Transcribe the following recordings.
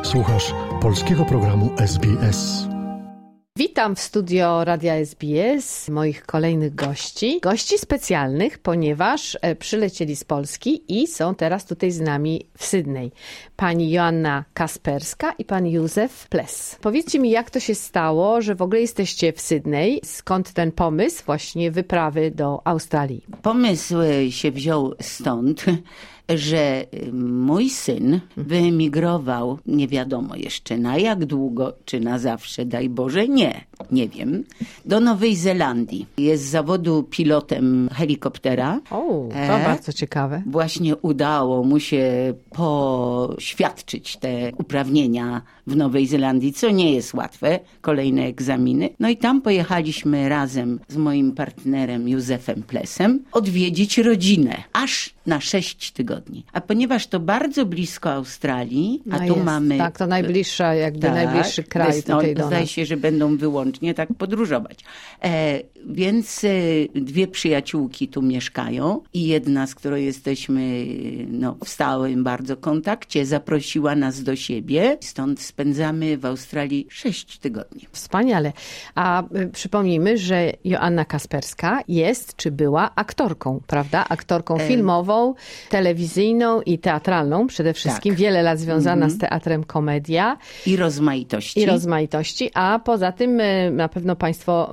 Słuchasz polskiego programu SBS. Witam w studio Radia SBS moich kolejnych gości specjalnych, ponieważ przylecieli z Polski i są teraz tutaj z nami w Sydney. Pani Joanna Kasperska i pan Józef Pless. Powiedzcie mi, jak to się stało, że w ogóle jesteście w Sydney? Skąd ten pomysł właśnie wyprawy do Australii? Pomysł się wziął stąd, że mój syn wyemigrował, nie wiadomo jeszcze na jak długo, czy na zawsze, daj Boże, nie wiem, do Nowej Zelandii. Jest z zawodu pilotem helikoptera. O, to bardzo ciekawe. Właśnie udało mu się poświadczyć te uprawnienia w Nowej Zelandii, co nie jest łatwe, kolejne egzaminy. No i tam pojechaliśmy razem z moim partnerem Józefem Plessem odwiedzić rodzinę, aż na 6 tygodni. A ponieważ to bardzo blisko Australii, a tu mamy... Tak, to najbliższa, najbliższy kraj tutaj do nas. Zdaje się, że będą wyłącznie tak podróżować. Więc dwie przyjaciółki tu mieszkają i jedna, z którą jesteśmy w stałym bardzo kontakcie, zaprosiła nas do siebie. Stąd spędzamy w Australii 6 tygodni. Wspaniale. A przypomnijmy, że Joanna Kasperska jest, czy była aktorką, prawda? Aktorką filmową, telewizyjną i teatralną przede wszystkim. Tak. Wiele lat związana z teatrem komedia. I rozmaitości. A poza tym na pewno państwo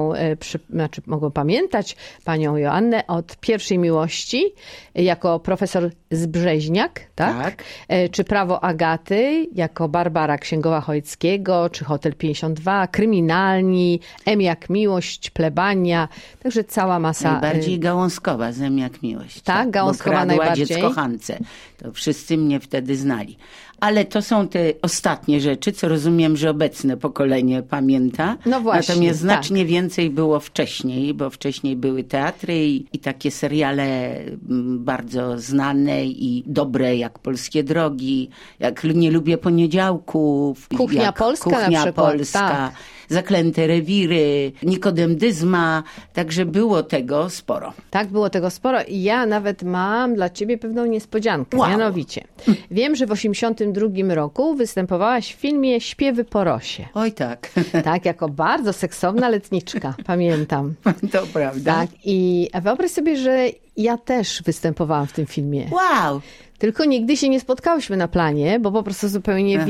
mogą pamiętać panią Joannę od Pierwszej miłości jako profesor Zbrzeźniak, tak? Czy Prawo Agaty jako Barbara Księgowa Chojeckiego, czy Hotel 52, Kryminalni, M jak miłość, Plebania, także cała masa. Najbardziej gałązkowa z M jak miłość. Tak, gałązkowa najbardziej. Dziecko Hance. To wszyscy mnie wtedy znali. Ale to są te ostatnie rzeczy, co rozumiem, że obecne pokolenie pamięta. No właśnie, natomiast znacznie więcej było wcześniej, bo wcześniej były teatry i takie seriale bardzo znane i dobre, jak Polskie Drogi, jak Nie lubię poniedziałków. Kuchnia Polska na przykład. Polska. Zaklęte rewiry, Nikodem Dyzma, także było tego sporo. Tak, było tego sporo i ja nawet mam dla ciebie pewną niespodziankę, mianowicie. Wiem, że w 1982 roku występowałaś w filmie Śpiewy po rosie. Oj tak. Tak, jako bardzo seksowna letniczka, pamiętam. To prawda. Tak, i wyobraź sobie, że ja też występowałam w tym filmie. Wow! Tylko nigdy się nie spotkałyśmy na planie, bo po prostu zupełnie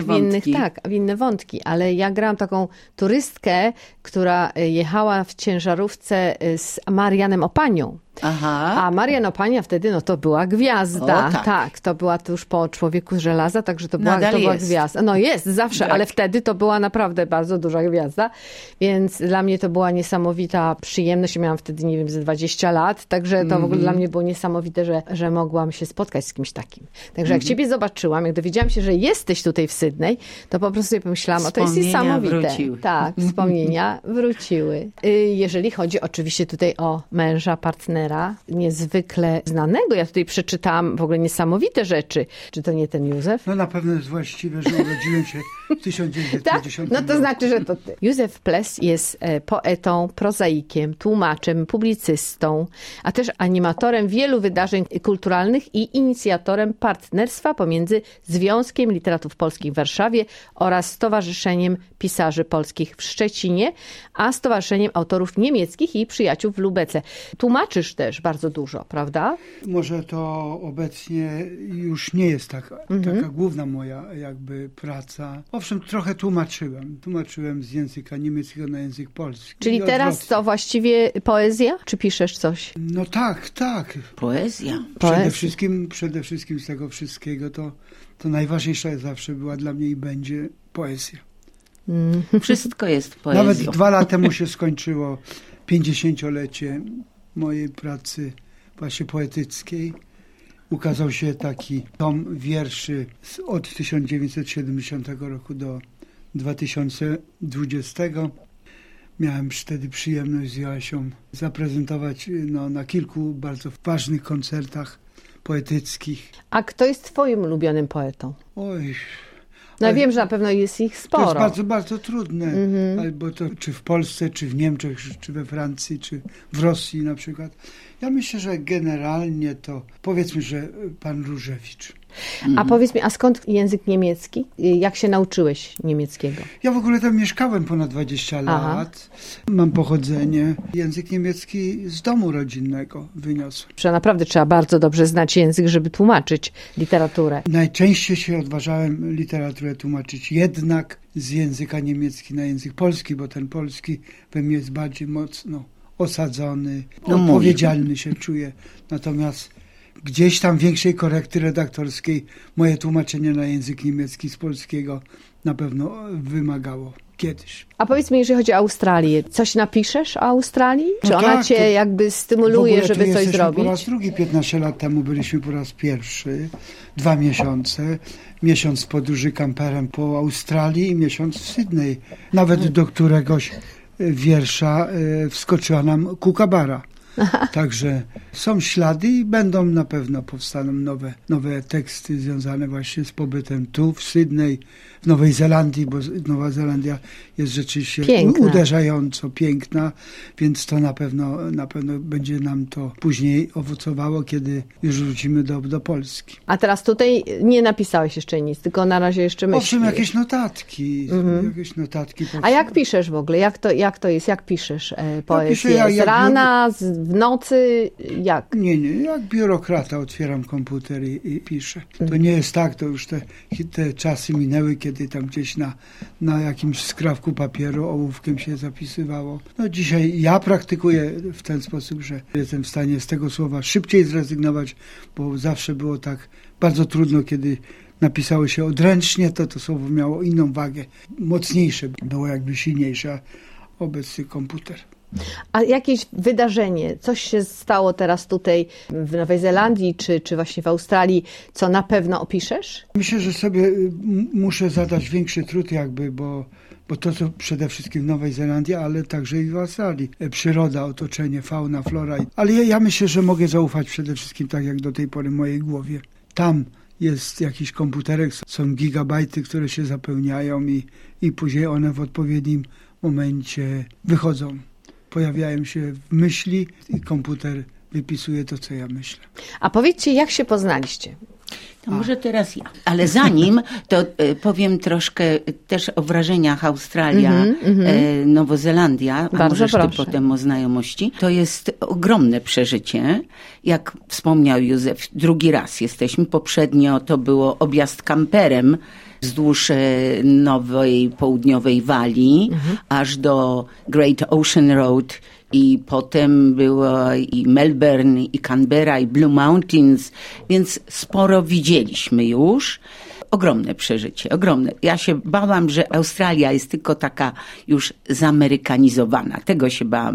w inne wątki. Ale ja grałam taką turystkę, która jechała w ciężarówce z Marianem Opanią. Aha. A Marian Opania wtedy, to była gwiazda. O, tak. To była tuż po Człowieku z żelaza, także to była gwiazda. No jest, zawsze, tak. Ale wtedy to była naprawdę bardzo duża gwiazda, więc dla mnie to była niesamowita przyjemność. Miałam wtedy, nie wiem, ze 20 lat, także to w ogóle dla mnie było niesamowite, że mogłam się spotkać z kimś takim. Także jak ciebie zobaczyłam, jak dowiedziałam się, że jesteś tutaj w Sydney, to po prostu sobie pomyślałam, to jest niesamowite. Wróciły. Tak, wspomnienia wróciły. Jeżeli chodzi oczywiście tutaj o męża, partnera, niezwykle znanego. Ja tutaj przeczytałam w ogóle niesamowite rzeczy. Czy to nie ten Józef? No na pewno jest właściwe, że urodziłem się w 1950 Tak? No to znaczy, że to ty. Józef Pless jest poetą, prozaikiem, tłumaczem, publicystą, a też animatorem wielu wydarzeń kulturalnych i inicjatorem partnerstwa pomiędzy Związkiem Literatów Polskich w Warszawie oraz Stowarzyszeniem Pisarzy Polskich w Szczecinie, a Stowarzyszeniem Autorów Niemieckich i Przyjaciół w Lubece. Tłumaczysz też bardzo dużo, prawda? Może to obecnie już nie jest taka główna moja jakby praca. Owszem, trochę tłumaczyłem z języka niemieckiego na język polski. Czyli teraz to właściwie poezja? Czy piszesz coś? No tak. Poezja. Przede wszystkim z tego wszystkiego to najważniejsza zawsze była dla mnie i będzie poezja. Wszystko jest poezją. Nawet 2 lata temu się skończyło 50-lecie mojej pracy właśnie poetyckiej. Ukazał się taki tom wierszy od 1970 roku do 2020. Miałem wtedy przyjemność z Joasią zaprezentować na kilku bardzo ważnych koncertach poetyckich. A kto jest twoim ulubionym poetą? Oj... No ja wiem, że na pewno jest ich sporo. To jest bardzo, bardzo trudne. Albo to czy w Polsce, czy w Niemczech, czy we Francji, czy w Rosji na przykład. Ja myślę, że generalnie to powiedzmy, że pan Różewicz. A powiedz mi, a skąd język niemiecki? Jak się nauczyłeś niemieckiego? Ja w ogóle tam mieszkałem ponad 20 lat. Mam pochodzenie. Język niemiecki z domu rodzinnego wyniosłem. Że naprawdę trzeba bardzo dobrze znać język, żeby tłumaczyć literaturę. Najczęściej się odważałem literaturę tłumaczyć jednak z języka niemiecki na język polski, bo ten polski we mnie jest bardziej mocno osadzony, odpowiedzialny się czuję. Natomiast gdzieś tam większej korekty redaktorskiej moje tłumaczenie na język niemiecki z polskiego na pewno wymagało kiedyś. A powiedz mi, jeżeli chodzi o Australię, coś napiszesz o Australii? Czy No ona tak, cię jakby stymuluje, żeby coś zrobić? Po raz drugi, 15 lat temu byliśmy po raz pierwszy, 2 miesiące. Miesiąc podróży kamperem po Australii i miesiąc w Sydney. Nawet do któregoś wiersza wskoczyła nam kukabara. Także są ślady i będą na pewno powstaną nowe teksty związane właśnie z pobytem tu, w Sydney, w Nowej Zelandii, bo Nowa Zelandia jest rzeczywiście uderzająco piękna, więc to na pewno będzie nam to później owocowało, kiedy już wrócimy do Polski. A teraz tutaj nie napisałeś jeszcze nic, tylko na razie jeszcze myślisz. Owszem, jakieś notatki. A jak piszesz w ogóle? Jak to jest? Jak piszesz poezję? Ja piszę z rana, w nocy? Jak? Nie. Jak biurokrata otwieram komputer i piszę. To nie jest tak, to już te czasy minęły, kiedy tam gdzieś na jakimś skrawku papieru ołówkiem się zapisywało. No dzisiaj ja praktykuję w ten sposób, że jestem w stanie z tego słowa szybciej zrezygnować, bo zawsze było tak bardzo trudno, kiedy napisało się odręcznie, to słowo miało inną wagę, mocniejsze, było jakby silniejsze, a obecny komputer. A jakieś wydarzenie, coś się stało teraz tutaj w Nowej Zelandii, czy właśnie w Australii, co na pewno opiszesz? Myślę, że sobie muszę zadać większy trud jakby, bo to przede wszystkim w Nowej Zelandii, ale także i w Australii. Przyroda, otoczenie, fauna, flora. Ale ja myślę, że mogę zaufać przede wszystkim tak jak do tej pory mojej głowie. Tam jest jakiś komputerek, są gigabajty, które się zapełniają i później one w odpowiednim momencie wychodzą. Pojawiają się w myśli i komputer wypisuje to, co ja myślę. A powiedzcie, jak się poznaliście? To może teraz ja. Ale zanim, to powiem troszkę też o wrażeniach Australia, Nowozelandia, a możesz ty potem o znajomości. To jest ogromne przeżycie. Jak wspomniał Józef, drugi raz jesteśmy. Poprzednio to było objazd kamperem wzdłuż Nowej Południowej Walii, aż do Great Ocean Road i potem było i Melbourne, i Canberra, i Blue Mountains, więc sporo widzieliśmy już. Ogromne przeżycie, ogromne. Ja się bałam, że Australia jest tylko taka już zamerykanizowana. Tego się bałam.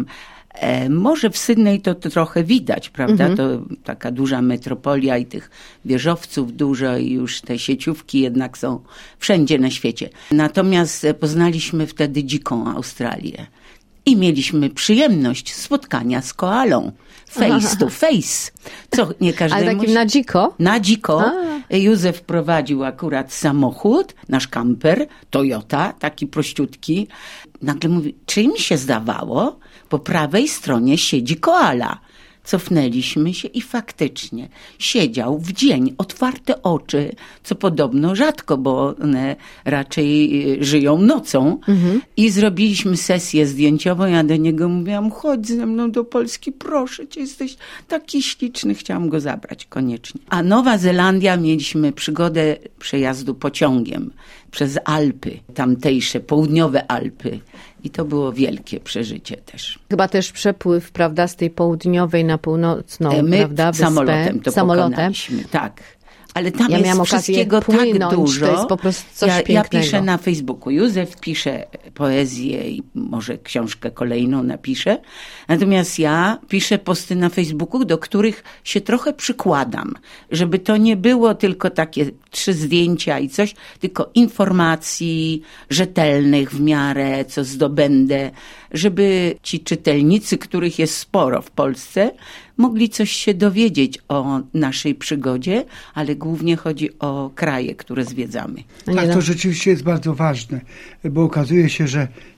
Może w Sydney to trochę widać, prawda? To taka duża metropolia i tych wieżowców dużo i już te sieciówki jednak są wszędzie na świecie. Natomiast poznaliśmy wtedy dziką Australię i mieliśmy przyjemność spotkania z koalą face to face. Co nie każdemu. Ale takim na dziko? Na dziko. Józef prowadził akurat samochód, nasz kamper, Toyota, taki prościutki. Nagle mówi, czy mi się zdawało? Po prawej stronie siedzi koala. Cofnęliśmy się i faktycznie siedział w dzień, otwarte oczy, co podobno rzadko, bo one raczej żyją nocą. I zrobiliśmy sesję zdjęciową. Ja do niego mówiłam, chodź ze mną do Polski, proszę cię, jesteś taki śliczny. Chciałam go zabrać koniecznie. A Nowa Zelandia mieliśmy przygodę przejazdu pociągiem przez Alpy, tamtejsze, południowe Alpy. I to było wielkie przeżycie też. Chyba też przepływ, prawda, z tej południowej na północną, prawda? My samolotem to pokonaliśmy, tak. Ale tam ja jest wszystkiego tak dużo. To jest po prostu coś pięknego. Ja piszę na Facebooku. Józef pisze poezję i może książkę kolejną napisze. Natomiast ja piszę posty na Facebooku, do których się trochę przykładam. Żeby to nie było tylko takie 3 zdjęcia i coś, tylko informacji rzetelnych w miarę, co zdobędę. Żeby ci czytelnicy, których jest sporo w Polsce, mogli coś się dowiedzieć o naszej przygodzie, ale głównie chodzi o kraje, które zwiedzamy. Tak, to rzeczywiście jest bardzo ważne, bo okazuje się,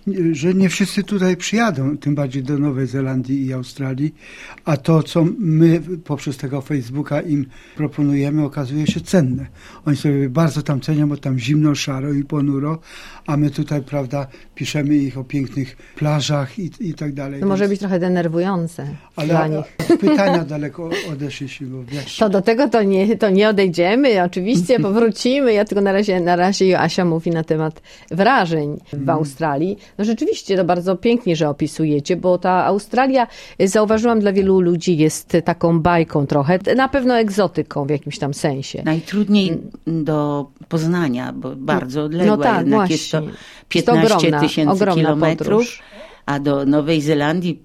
że nie wszyscy tutaj przyjadą, tym bardziej do Nowej Zelandii i Australii, a to, co my poprzez tego Facebooka im proponujemy, okazuje się cenne. Oni sobie bardzo tam cenią, bo tam zimno, szaro i ponuro, a my tutaj, prawda, piszemy ich o pięknych plażach i tak dalej. To może być trochę denerwujące dla nich. Ale pytania daleko odeszliśmy, bo wiesz. To do tego to nie odejdziemy, oczywiście powrócimy. Ja tylko na razie Joasia mówi na temat wrażeń w Australii. No rzeczywiście to bardzo pięknie, że opisujecie, bo ta Australia, zauważyłam, dla wielu ludzi jest taką bajką trochę, na pewno egzotyką w jakimś tam sensie. Najtrudniej do poznania, bo bardzo odległa. No tak, jednak właśnie. jest to 15 tysięcy kilometrów. Podróż. A do Nowej Zelandii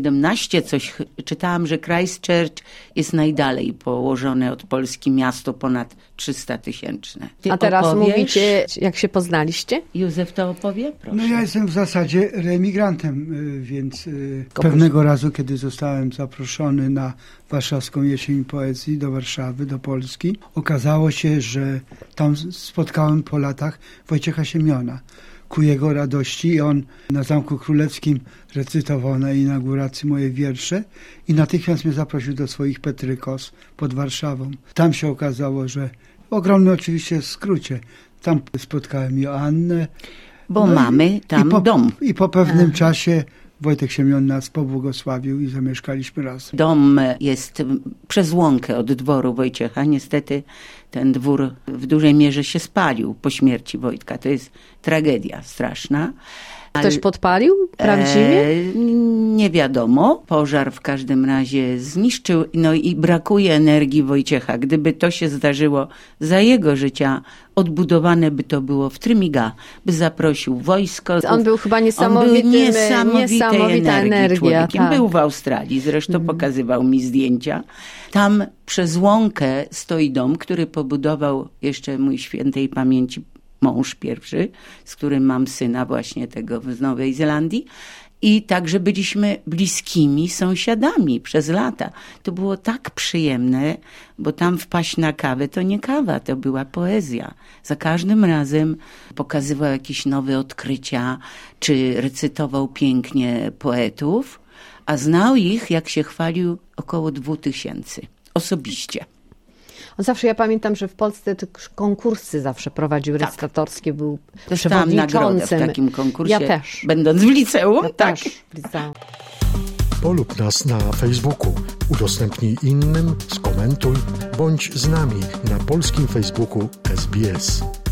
17 coś. Czytałam, że Christchurch jest najdalej położone od Polski miasto, ponad 300 tysięczne. A teraz mówicie, jak się poznaliście? Józef to opowie? Proszę. No ja jestem w zasadzie reemigrantem, więc pewnego razu, kiedy zostałem zaproszony na Warszawską Jesień Poezji do Warszawy, do Polski, okazało się, że tam spotkałem po latach Wojciecha Siemiona. Ku jego radości on na Zamku Królewskim recytował na inauguracji moje wiersze i natychmiast mnie zaprosił do swoich Petrykos pod Warszawą. Tam się okazało, że w ogromnym oczywiście skrócie, tam spotkałem Joannę. Bo mamy tam dom. I po pewnym czasie Wojtek Siemion nas pobłogosławił i zamieszkaliśmy razem. Dom jest przez łąkę od dworu Wojciecha. Niestety ten dwór w dużej mierze się spalił po śmierci Wojtka. To jest tragedia straszna. Ktoś podpalił prawdziwie? Nie wiadomo. Pożar w każdym razie zniszczył. No i brakuje energii Wojciecha. Gdyby to się zdarzyło za jego życia, odbudowane by to było w Trymiga, by zaprosił wojsko. On był chyba niesamowita energia. Tak. Był w Australii, zresztą pokazywał mi zdjęcia. Tam przez łąkę stoi dom, który pobudował jeszcze mój świętej pamięci mąż pierwszy, z którym mam syna właśnie tego z Nowej Zelandii. I także byliśmy bliskimi sąsiadami przez lata. To było tak przyjemne, bo tam wpaść na kawę to nie kawa, to była poezja. Za każdym razem pokazywał jakieś nowe odkrycia, czy recytował pięknie poetów, a znał ich, jak się chwalił, około 2000 osobiście. Zawsze ja pamiętam, że w Polsce te konkursy zawsze prowadził recytatorskie, był dostałam nagrodę w takim konkursie, ja też. Będąc w liceum. Też w liceum. Polub nas na Facebooku, udostępnij innym, skomentuj, bądź z nami na polskim Facebooku SBS.